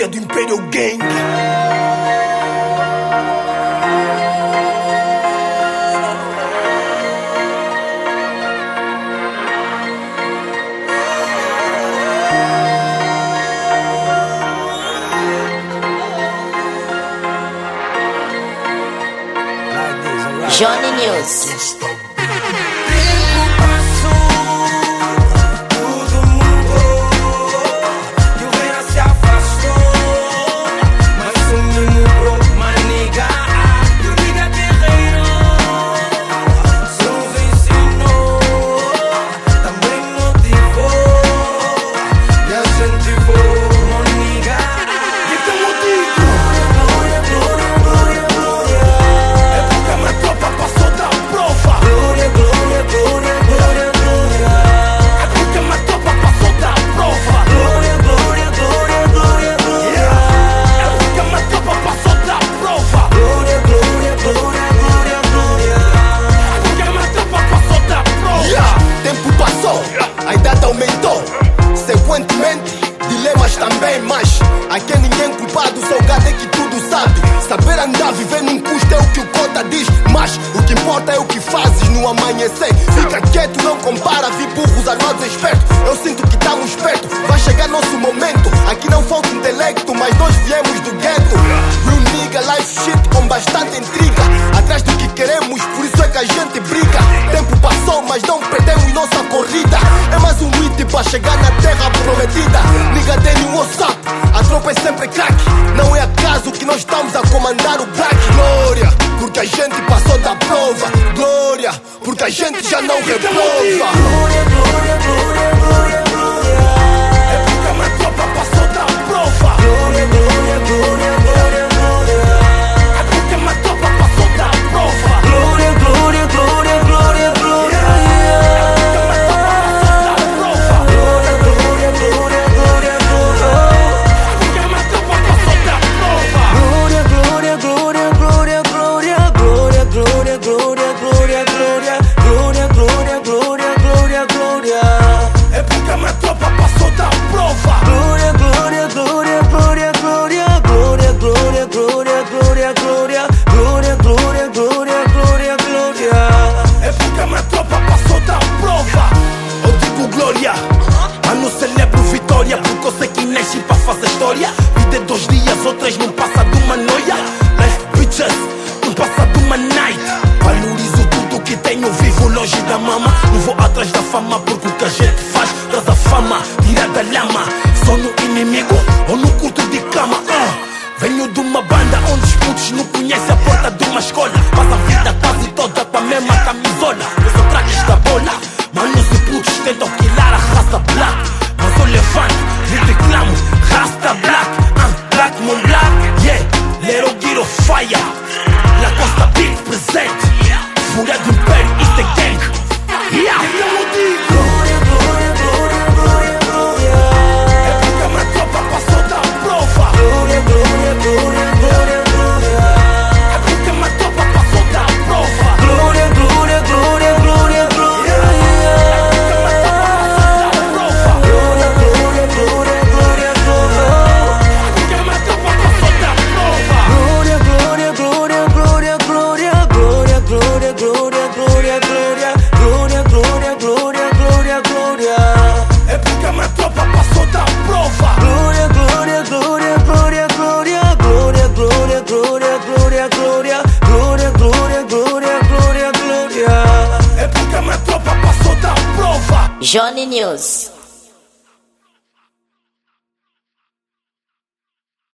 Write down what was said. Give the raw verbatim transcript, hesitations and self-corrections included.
Glória do Imperial Gang. Johnny News. Dilemas também, mas aqui é ninguém culpado, só o gado é que tudo sabe. Saber andar, viver num custo é o que o cota diz, mas o que importa é o que fazes no amanhecer. Fica quieto, não compara, vi burros armados espertos. Eu sinto que estamos perto, vai chegar nosso momento. Aqui não falta intelecto, mas nós viemos do gueto. Real nigga, life shit com bastante intriga. Atrás do que queremos, por isso é que a gente briga. Tempo passou, mas não perdemos nossa corrida. É mais um hit pra chegar na terra prometida. Nigga, dê-lhe um WhatsApp, a tropa é sempre crack. Não é acaso que nós estamos a comandar o black. Glória, porque a gente passou da prova. Glória, porque a gente já não reprova. Glória, glória, glória, glória, glória. É porque a minha tropa passou da prova. Glória, glória, glória, glória, glória. É porque a minha tropa passou da prova. Glória, glória, glória, glória, glória. Mano, celebro vitória, porque eu sei que nasce pra fazer história. Vida é dois dias, outras não passa de uma noia. Life bitches, não passa de uma night. Valorizo tudo que tenho, vivo longe da mama. Não vou atrás da fama, porque o que a gente faz traz a fama, tira da lama. Sou no inimigo ou no culto de cama. uh. Venho de uma banda onde os putos não conhecem a porta de uma escola. Passa a vida quase toda com a mesma camisola. Eu sou craques da bola. Mano, os putos tentam quilar a raça black, mas eu levanto e reclamo, rasta black, uh, black mon black, yeah, little get of fire, La Costa Beat presente, Fúria do Império, it's the gang, yeah. Glória, glória, glória, glória, glória. É porque a minha tropa passou da prova. Glória, glória, glória, glória, glória. É porque a minha tropa passou da prova. Glória, glória, glória, glória, glória. Johnny News.